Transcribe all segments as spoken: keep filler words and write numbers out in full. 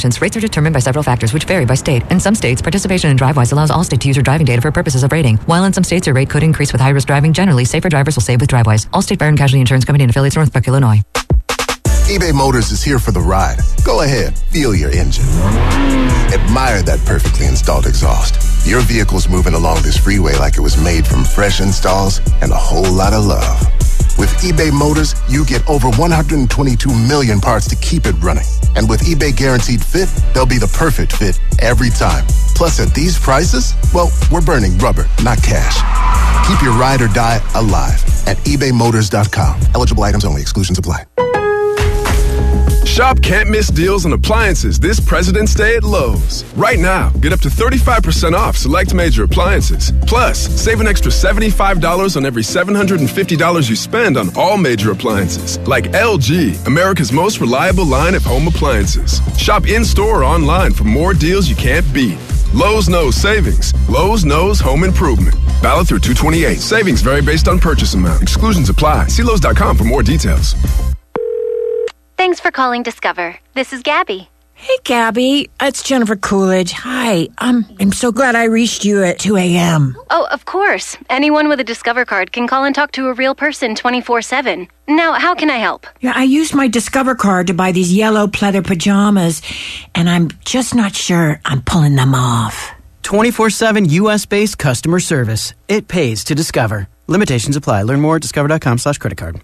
Rates are determined by several factors which vary by state. In some states, participation in DriveWise allows Allstate to use your driving data for purposes of rating. While in some states, your rate could increase with high-risk driving. Generally, safer drivers will save with DriveWise. Allstate Fire and Casualty Insurance Company and affiliates, Northbrook, Illinois. eBay Motors is here for the ride. Go ahead, feel your engine. Admire that perfectly installed exhaust. Your vehicle's moving along this freeway like it was made from fresh installs and a whole lot of love. With eBay Motors, you get over one hundred twenty-two million parts to keep it running. And with eBay Guaranteed Fit, they'll be the perfect fit every time. Plus, at these prices, well, we're burning rubber, not cash. Keep your ride or die alive at ebay motors dot com. Eligible items only. Exclusions apply. Shop can't-miss deals on appliances this President's Day at Lowe's. Right now, get up to thirty-five percent off select major appliances. Plus, save an extra seventy-five dollars on every seven hundred fifty dollars you spend on all major appliances. Like L G, America's most reliable line of home appliances. Shop in-store or online for more deals you can't beat. Lowe's knows savings. Lowe's knows home improvement. Valid through two twenty-eight. Savings vary based on purchase amount. Exclusions apply. See Lowe's dot com for more details. Thanks for calling Discover. This is Gabby. Hey, Gabby. It's Jennifer Coolidge. Hi. Um, I'm so glad I reached you at two a.m. Oh, of course. Anyone with a Discover card can call and talk to a real person twenty-four seven. Now, how can I help? Yeah, I used my Discover card to buy these yellow pleather pajamas, and I'm just not sure I'm pulling them off. twenty-four seven U S-based customer service. It pays to Discover. Limitations apply. Learn more at discover.com slash credit card.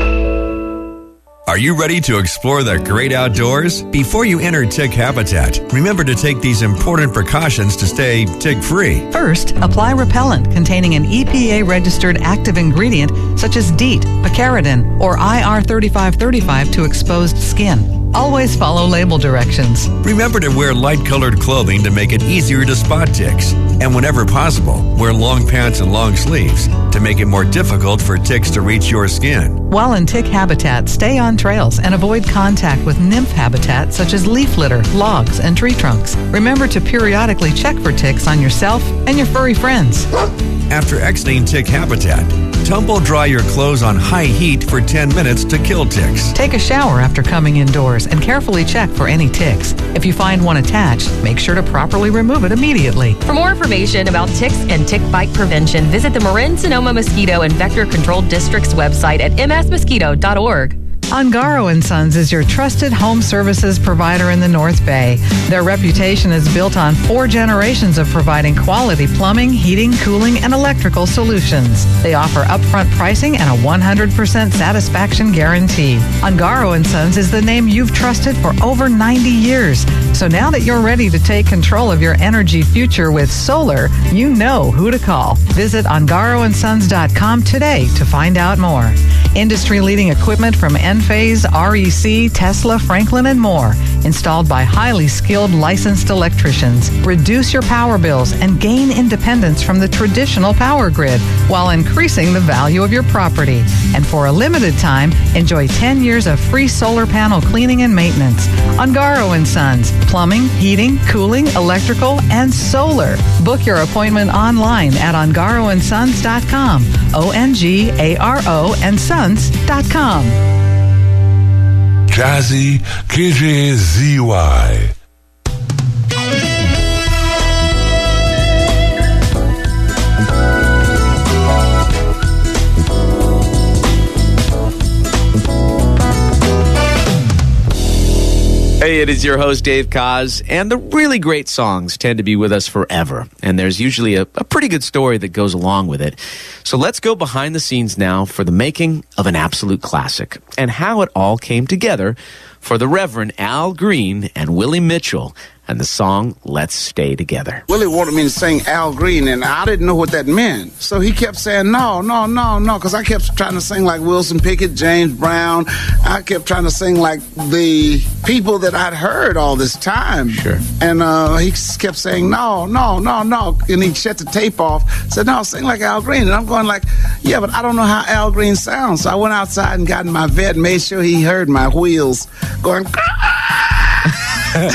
Are you ready to explore the great outdoors? Before you enter tick habitat, remember to take these important precautions to stay tick-free. First, apply repellent containing an E P A-registered active ingredient such as DEET, picaridin, or I R thirty-five thirty-five to exposed skin. Always follow label directions. Remember to wear light-colored clothing to make it easier to spot ticks. And whenever possible, wear long pants and long sleeves to make it more difficult for ticks to reach your skin. While in tick habitat, stay on trails and avoid contact with nymph habitat such as leaf litter, logs, and tree trunks. Remember to periodically check for ticks on yourself and your furry friends. After exiting tick habitat, tumble dry your clothes on high heat for ten minutes to kill ticks. Take a shower after coming indoors and carefully check for any ticks. If you find one attached, make sure to properly remove it immediately. For more information about ticks and tick bite prevention, visit the Marin, Sonoma Mosquito and Vector Control District's website at m s mosquito dot org. Ungaro and Sons is your trusted home services provider in the North Bay. Their reputation is built on four generations of providing quality plumbing, heating, cooling, and electrical solutions. They offer upfront pricing and a one hundred percent satisfaction guarantee. Ungaro and Sons is the name you've trusted for over ninety years. So now that you're ready to take control of your energy future with solar, you know who to call. Visit ungaro and sons dot com today to find out more. Industry-leading equipment from Enphase, R E C, Tesla, Franklin, and more. Installed by highly skilled licensed electricians. Reduce your power bills and gain independence from the traditional power grid while increasing the value of your property. And for a limited time, enjoy ten years of free solar panel cleaning and maintenance. Ungaro and Sons. Plumbing, heating, cooling, electrical, and solar. Book your appointment online at ungaro and sons dot com. O N G A R O and sons dot com. Jazzy K J Z Y. Hey, it is your host, Dave Koz, and the really great songs tend to be with us forever, and there's usually a, a pretty good story that goes along with it. So let's go behind the scenes now for the making of an absolute classic, and how it all came together for the Reverend Al Green and Willie Mitchell and the song Let's Stay Together. Willie wanted me to sing Al Green, and I didn't know what that meant. So he kept saying, no, no, no, no, because I kept trying to sing like Wilson Pickett, James Brown. I kept trying to sing like the people that I'd heard all this time. Sure. And uh, he kept saying, no, no, no, no. And he shut the tape off, said, no, sing like Al Green. And I'm going like, yeah, but I don't know how Al Green sounds. So I went outside and got in my vet and made sure he heard my wheels going, and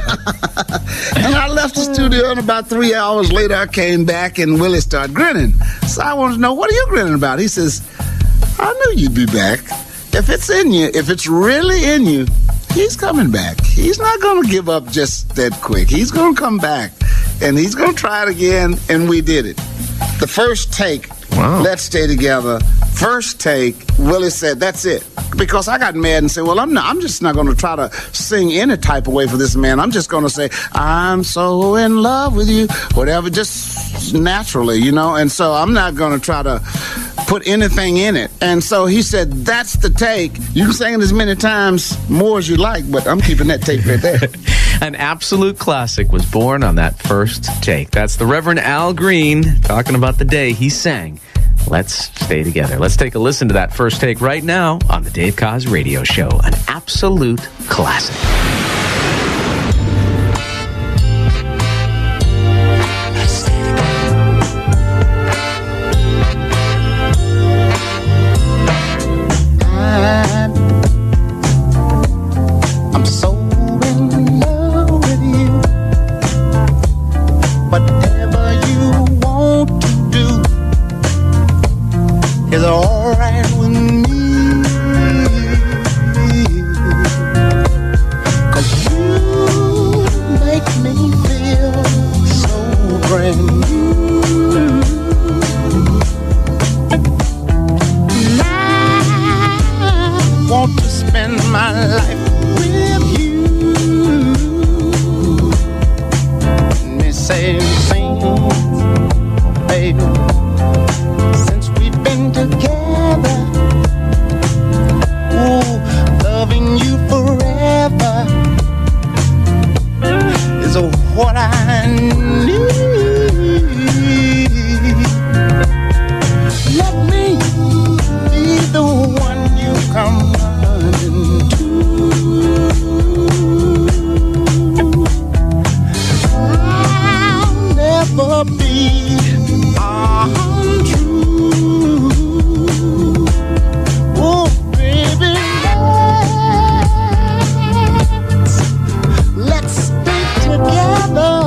I left the studio, and about three hours later, I came back, and Willie started grinning. So I wanted to know, what are you grinning about? He says, I knew you'd be back. If it's in you, if it's really in you, he's coming back. He's not going to give up just that quick. He's going to come back, and he's going to try it again, and we did it. The first take, wow. Let's Stay Together, first take, Willie said, that's it. Because I got mad and said, well, I'm not, I'm just not going to try to sing any type of way for this man. I'm just going to say, I'm so in love with you, whatever, just naturally, you know. And so I'm not going to try to put anything in it. And so he said, that's the take. You can sing it as many times more as you like, but I'm keeping that tape right there. An absolute classic was born on that first take. That's the Reverend Al Green talking about the day he sang Let's Stay Together. Let's take a listen to that first take right now on the Dave Koz Radio Show. An absolute classic. I'm so in love with you. Whatever you want to do is all right with me. 'Cause you make me feel so brand new. And I want to spend my life with you. And they say, sing, baby, since we've been together, ooh, loving you forever is what I need. Let me be the one you come running to. I'll never be untrue. Oh, baby, let's, let's stay together.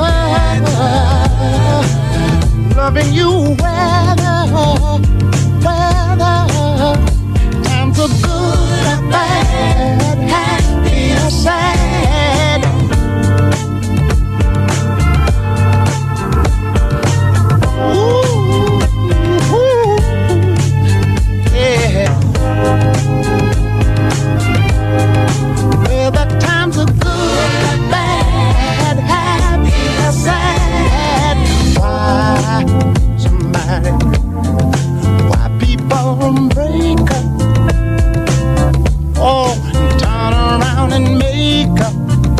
Loving you weather, weather. Times are good or bad, happy or sad. Ooh, ooh, yeah. Well, the times are good, bad, happy or sad. Why somebody, why people break up? Oh, and turn around and make up.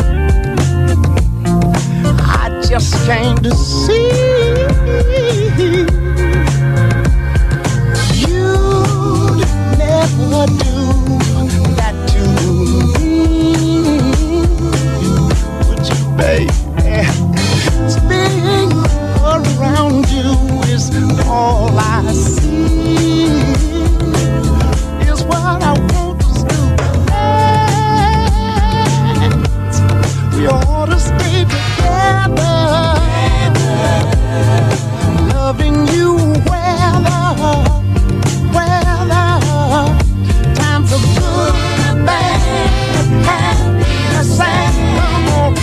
I just came to see you'd never do that to me, would you, baby? Being around you is all I see, is what I want to do. We ought to stay together, loving you weather, weather. Times are good, bad, happy or sad. Come on,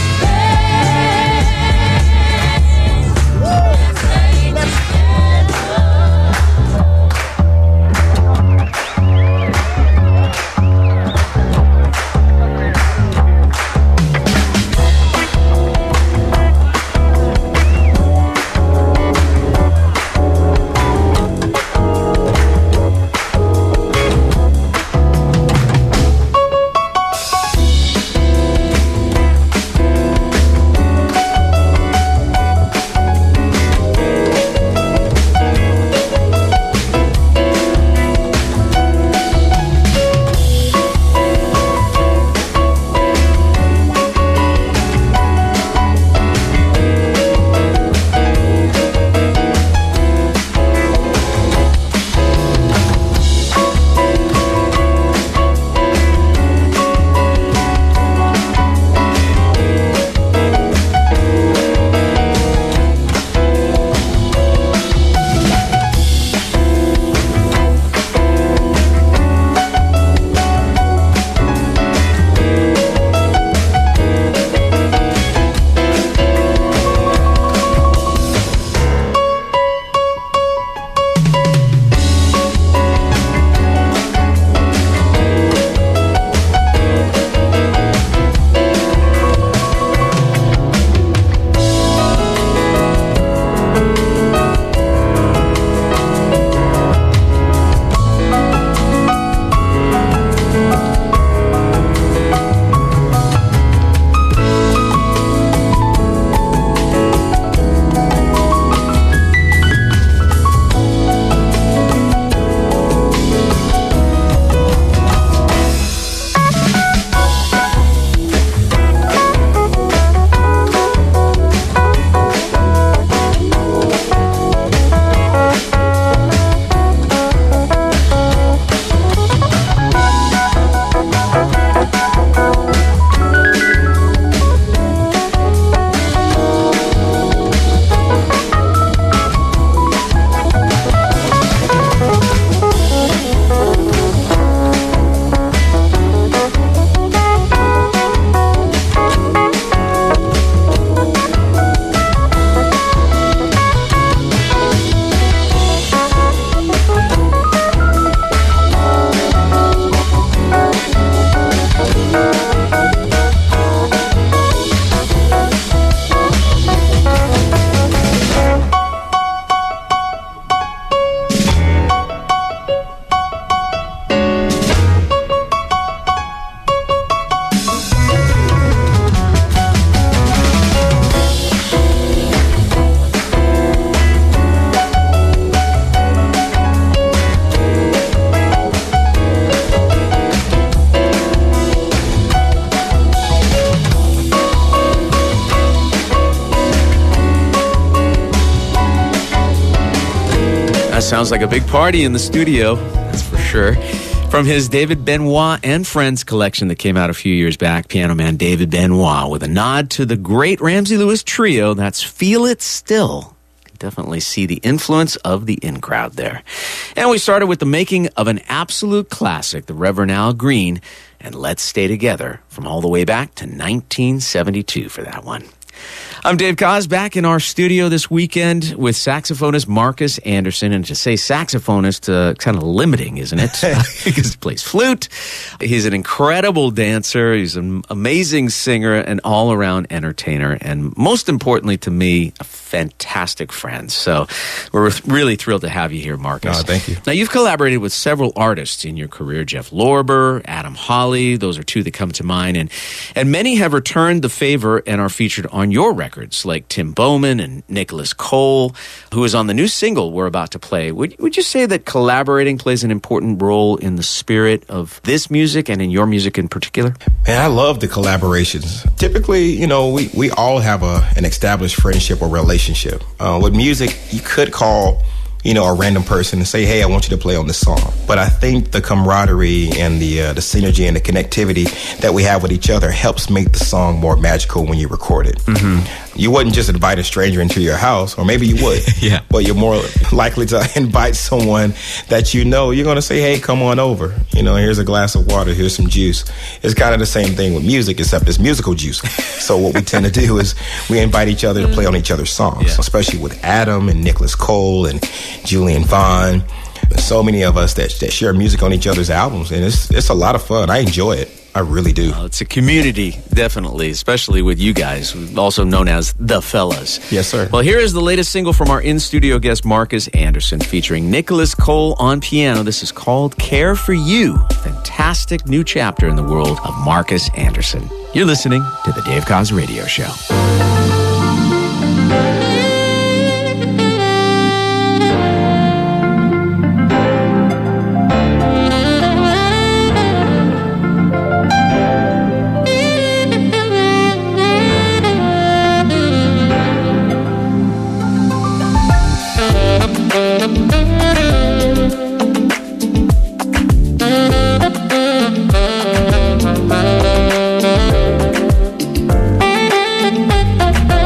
sounds like a big party in the studio, that's for sure. From his David Benoit and Friends collection that came out a few years back, piano man David Benoit, with a nod to the great Ramsey Lewis trio, that's Feel It Still. You can definitely see the influence of the in crowd there. And we started with the making of an absolute classic, the Reverend Al Green, and Let's Stay Together, from all the way back to nineteen seventy-two for that one. I'm Dave Koz, back in our studio this weekend with saxophonist Marcus Anderson. And to say saxophonist, uh, kind of limiting, isn't it? Because he plays flute. He's an incredible dancer. He's an amazing singer, an all-around entertainer, and most importantly to me, a fantastic friend. So we're really thrilled to have you here, Marcus. Oh, thank you. Now, you've collaborated with several artists in your career, Jeff Lorber, Adam Hawley. Those are two that come to mind. And, and many have returned the favor and are featured on your records, like Tim Bowman and Nicholas Cole, who is on the new single we're about to play. Would, would you say that collaborating plays an important role in the spirit of this music and in your music in particular? Man, I love the collaborations. Typically, you know, we, we all have a, an established friendship or relationship. Uh, with music, you could call, you know, a random person and say, hey, I want you to play on this song. But I think the camaraderie and the uh, the synergy and the connectivity that we have with each other helps make the song more magical when you record it. Mm-hmm. You wouldn't just invite a stranger into your house, or maybe you would. Yeah. But you're more likely to invite someone that you know. You're going to say, hey, come on over. You know, here's a glass of water, here's some juice. It's kind of the same thing with music, except it's musical juice. So what we tend to do is we invite each other to play on each other's songs, yeah. Especially with Adam and Nicholas Cole and Julian Vaughn. There's so many of us that, that share music on each other's albums, and it's it's a lot of fun. I enjoy it. I really do. Well, it's a community, definitely, especially with you guys, also known as The Fellas. Yes, sir. Well, here is the latest single from our in-studio guest, Marcus Anderson, featuring Nicholas Cole on piano. This is called Care for You. Fantastic new chapter in the world of Marcus Anderson. You're listening to the Dave Koz Radio Show. Thank you.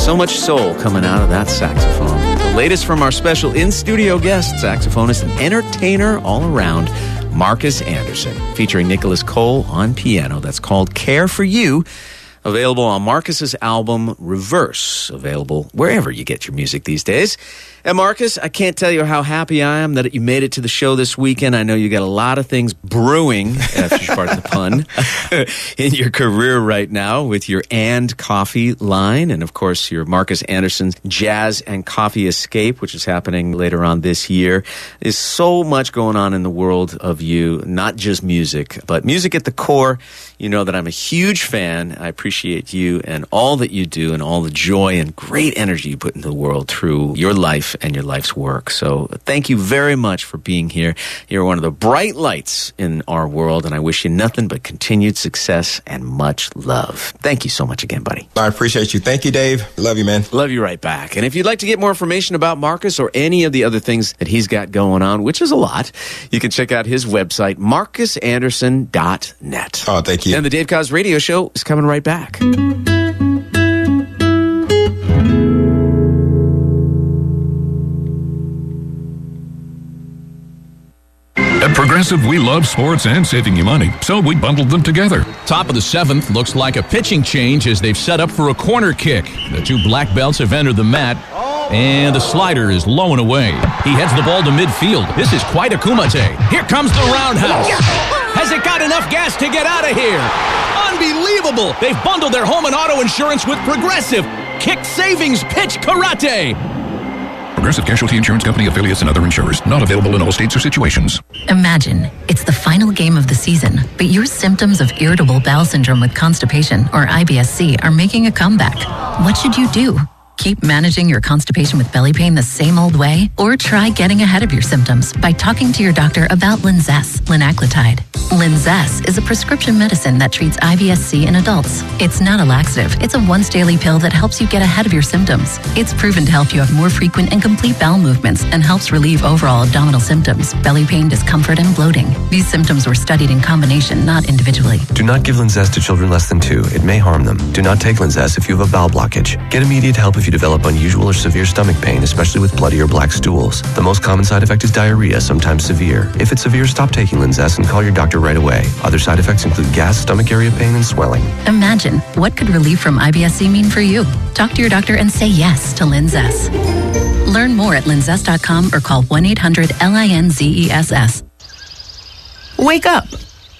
So much soul coming out of that saxophone. The latest from our special in-studio guest, saxophonist and entertainer all around, Marcus Anderson, featuring Nicholas Cole on piano. That's called Care for You. Available on Marcus's album Reverse, available wherever you get your music these days. And Marcus, I can't tell you how happy I am that you made it to the show this weekend. I know you got a lot of things brewing, if you pardon the pun, in your career right now with your And Coffee line. And of course, your Marcus Anderson's Jazz and Coffee Escape, which is happening later on this year. There's so much going on in the world of you, not just music, but music at the core. You know that I'm a huge fan. I appreciate you and all that you do and all the joy and great energy you put into the world through your life and your life's work. So thank you very much for being here. You're one of the bright lights in our world, and I wish you nothing but continued success and much love. Thank you so much again, buddy. I appreciate you. Thank you, Dave. Love you, man. Love you right back. And if you'd like to get more information about Marcus or any of the other things that he's got going on, which is a lot, you can check out his website, marcus anderson dot net. Oh, thank you. And the Dave Koz Radio Show is coming right back. At Progressive, we love sports and saving you money, so we bundled them together. Top of the seventh looks like a pitching change as they've set up for a corner kick. The two black belts have entered the mat, and the slider is low and away. He heads the ball to midfield. This is quite a kumite. Here comes the roundhouse. Has it got enough gas to get out of here? Unbelievable! They've bundled their home and auto insurance with Progressive. Kick Savings Pitch Karate. Progressive Casualty Insurance Company, affiliates, and other insurers. Not available in all states or situations. Imagine it's the final game of the season, but your symptoms of irritable bowel syndrome with constipation, or I B S C, are making a comeback. What should you do? Keep managing your constipation with belly pain the same old way? Or try getting ahead of your symptoms by talking to your doctor about Linzess, linaclotide. Linzess is a prescription medicine that treats I B S C in adults. It's not a laxative. It's a once-daily pill that helps you get ahead of your symptoms. It's proven to help you have more frequent and complete bowel movements and helps relieve overall abdominal symptoms, belly pain, discomfort, and bloating. These symptoms were studied in combination, not individually. Do not give Linzess to children less than two. It may harm them. Do not take Linzess if you have a bowel blockage. Get immediate help if you develop unusual or severe stomach pain, especially with bloody or black stools. The most common side effect is diarrhea, sometimes severe. If it's severe, stop taking Linzess and call your doctor right away. Other side effects include gas, stomach area pain, and swelling. Imagine, what could relief from I B S C mean for you? Talk to your doctor and say yes to Linzess. Learn more at linzess dot com or call one eight hundred L I N Z E S S. Wake up.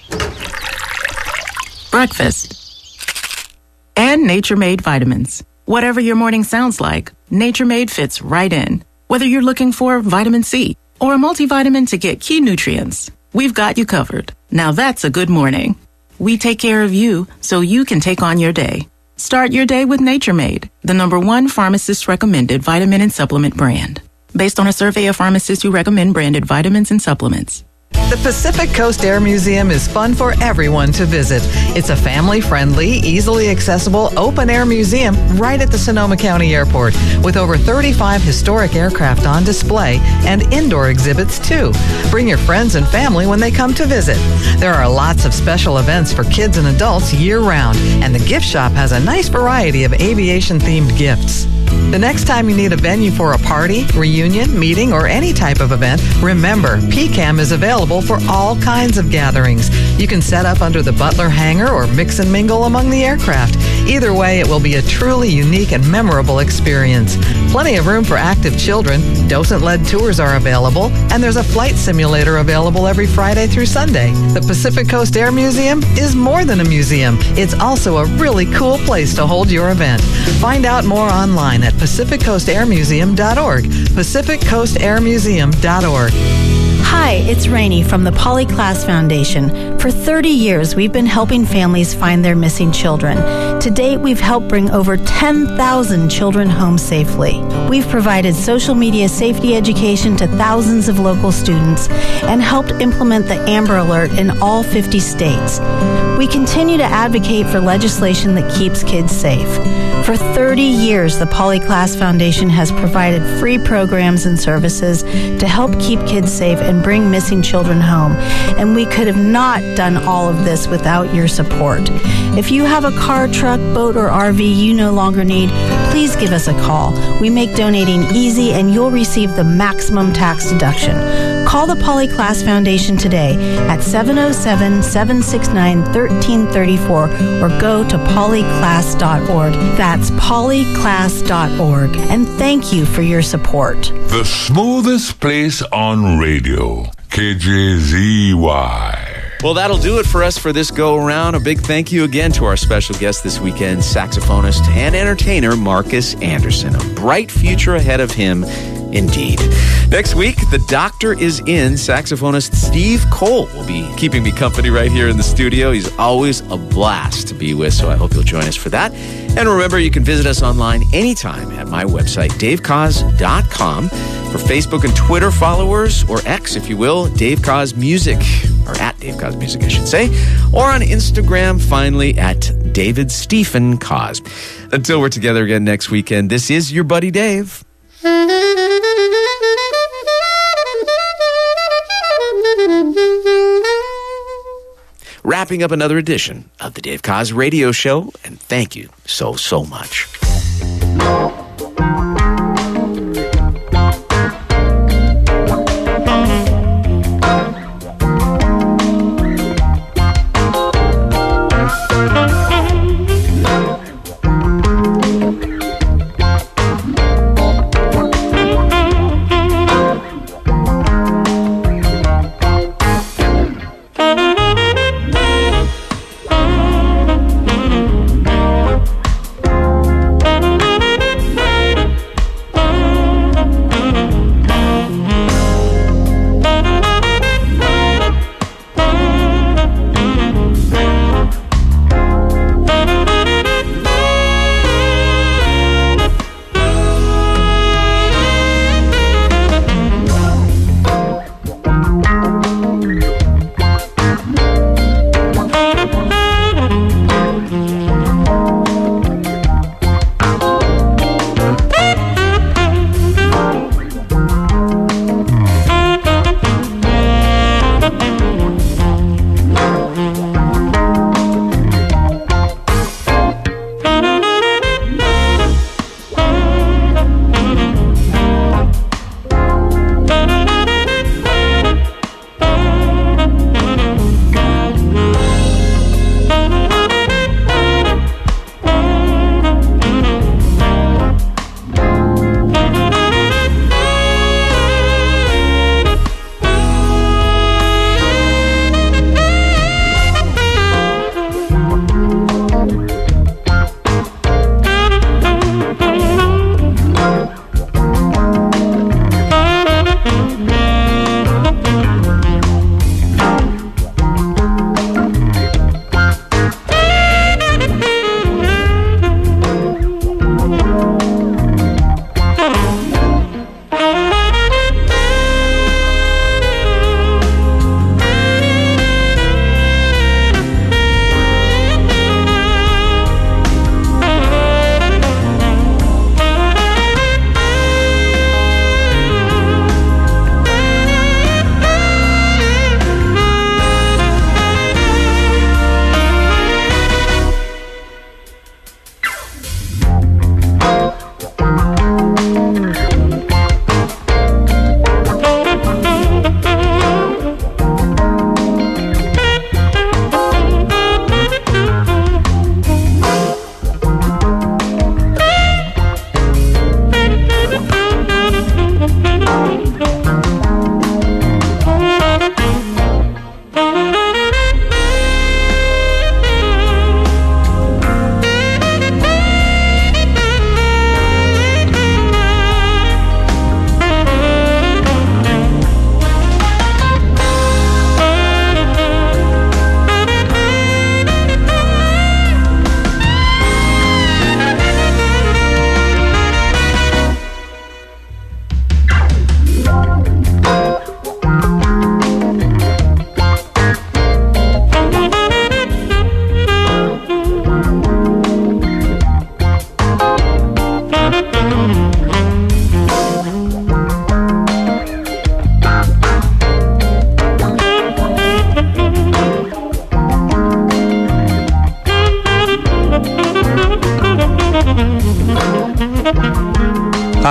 Breakfast. And Nature Made vitamins. Whatever your morning sounds like, Nature Made fits right in. Whether you're looking for vitamin C or a multivitamin to get key nutrients, we've got you covered. Now that's a good morning. We take care of you so you can take on your day. Start your day with Nature Made, the number one pharmacist recommended vitamin and supplement brand. Based on a survey of pharmacists who recommend branded vitamins and supplements. The Pacific Coast Air Museum is fun for everyone to visit. It's a family-friendly, easily accessible, open-air museum right at the Sonoma County Airport with over thirty-five historic aircraft on display and indoor exhibits, too. Bring your friends and family when they come to visit. There are lots of special events for kids and adults year-round, and the gift shop has a nice variety of aviation-themed gifts. The next time you need a venue for a party, reunion, meeting, or any type of event, remember, P CAM is available for all kinds of gatherings. You can set up under the Butler hangar or mix and mingle among the aircraft. Either way, it will be a truly unique and memorable experience. Plenty of room for active children. Docent-led tours are available, and there's a flight simulator available every Friday through Sunday. The Pacific Coast Air Museum is more than a museum. It's also a really cool place to hold your event. Find out more online at pacific coast air museum dot org. pacific coast air museum dot org. Hi, it's Rainey from the Polyclass Foundation. For thirty years, we've been helping families find their missing children. To date, we've helped bring over ten thousand children home safely. We've provided social media safety education to thousands of local students and helped implement the Amber Alert in all fifty states. We continue to advocate for legislation that keeps kids safe. For thirty years, the Polyclass Foundation has provided free programs and services to help keep kids safe and and bring missing children home. And we could have not done all of this without your support. If you have a car, truck, boat, or R V you no longer need, please give us a call. We make donating easy and you'll receive the maximum tax deduction. Call the Polly Klaas Foundation today at seven oh seven, seven six nine, one three three four or go to polly klaas dot org. That's polly klaas dot org. And thank you for your support. The smoothest place on radio, K J Z Y. Well, that'll do it for us for this go-around. A big thank you again to our special guest this weekend, saxophonist and entertainer Marcus Anderson. A bright future ahead of him, indeed. Next week, the doctor is in. Saxophonist Steve Cole will be keeping me company right here in the studio. He's always a blast to be with, so I hope you'll join us for that. And remember, you can visit us online anytime at my website, dave koz dot com. For Facebook and Twitter followers, or X, if you will, Dave Koz Music, or at Dave Koz Music, I should say, or on Instagram, finally, at David Stephen Koz. Until we're together again next weekend, this is your buddy Dave. Wrapping up another edition of the Dave Koz Radio Show, and thank you so, so much.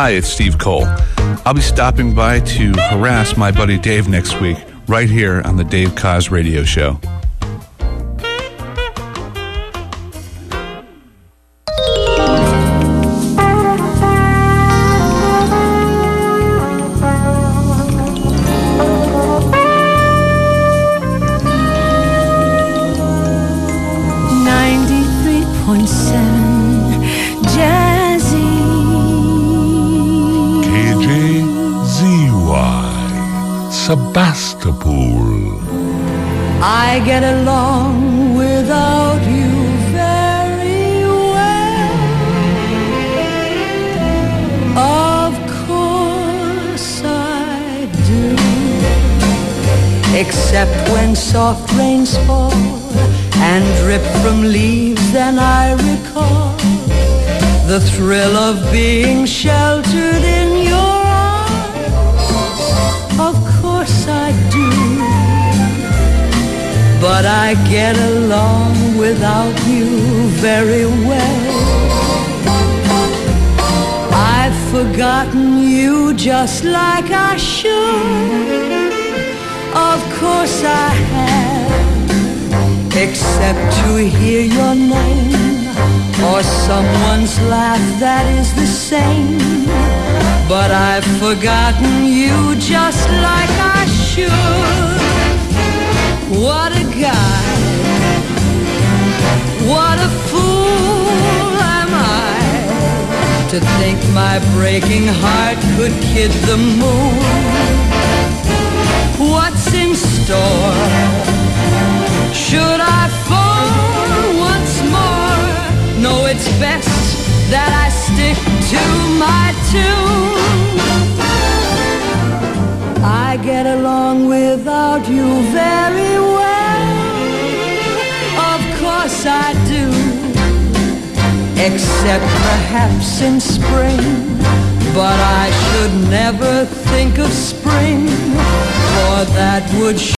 Hi, it's Steve Cole. I'll be stopping by to harass my buddy Dave next week, right here on the Dave Koz Radio Show. ninety-three point seven Jazzy. K J Z Y Sebastopol. I get along without you very well. Of course I do. Except when soft rains fall and drip from leaves, then I recall the thrill of being sheltered in your arms. Of course I do. But I get along without you very well. I've forgotten you just like I should. Of course I have, except to hear your name or someone's laugh that is the same. But I've forgotten you just like I should. What a guy, what a fool am I to think my breaking heart could kid the moon. What's in store? Should I fall once more? No, it's best that I stick to my tune. I get along without you very well. Of course I do. Except perhaps in spring. But I should never think of spring, for that would